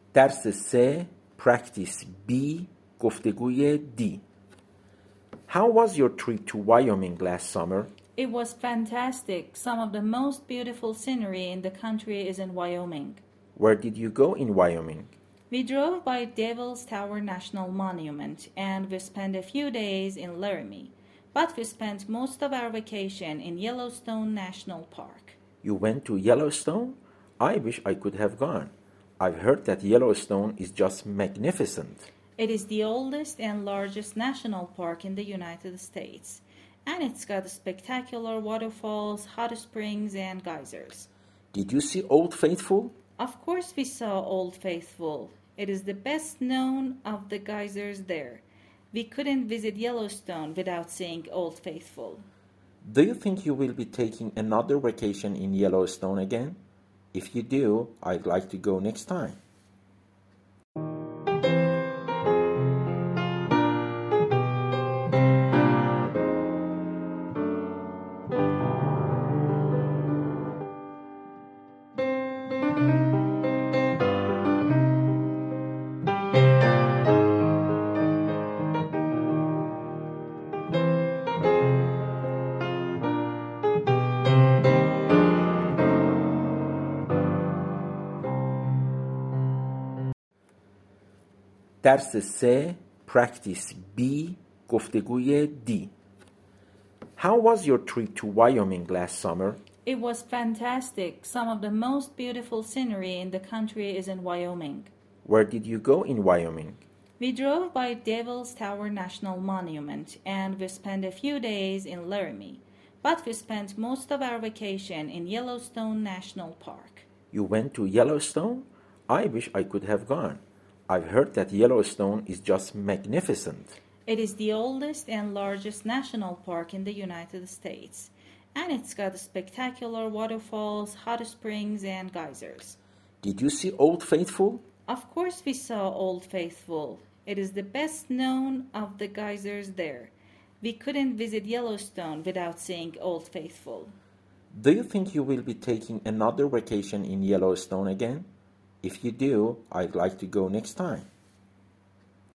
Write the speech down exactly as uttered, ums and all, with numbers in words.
درس سه Practice B گفتگوی D. How was your trip to Wyoming last summer? It was fantastic. Some of the most beautiful scenery in the country is in Wyoming. Where did you go in Wyoming? We drove by Devil's Tower National Monument and we spent a few days in Laramie. But we spent most of our vacation in Yellowstone National Park. You went to Yellowstone? I wish I could have gone. I've heard that Yellowstone is just magnificent. It is the oldest and largest national park in the United States. And it's got spectacular waterfalls, hot springs, and geysers. Did you see Old Faithful? Of course we saw Old Faithful. It is the best known of the geysers there. We couldn't visit Yellowstone without seeing Old Faithful. Do you think you will be taking another vacation in Yellowstone again? If you do, I'd like to go next time. درس سه Practice B گفتگوی D. How was your trip to Wyoming last summer? It was fantastic. Some of the most beautiful scenery in the country is in Wyoming. Where did you go in Wyoming? We drove by Devil's Tower National Monument and we spent a few days in Laramie. But we spent most of our vacation in Yellowstone National Park. You went to Yellowstone? I wish I could have gone. I've heard that Yellowstone is just magnificent. It is the oldest and largest national park in the United States. And it's got spectacular waterfalls, hot springs, and geysers. Did you see Old Faithful? Of course we saw Old Faithful. It is the best known of the geysers there. We couldn't visit Yellowstone without seeing Old Faithful. Do you think you will be taking another vacation in Yellowstone again? If you do, I'd like to go next time.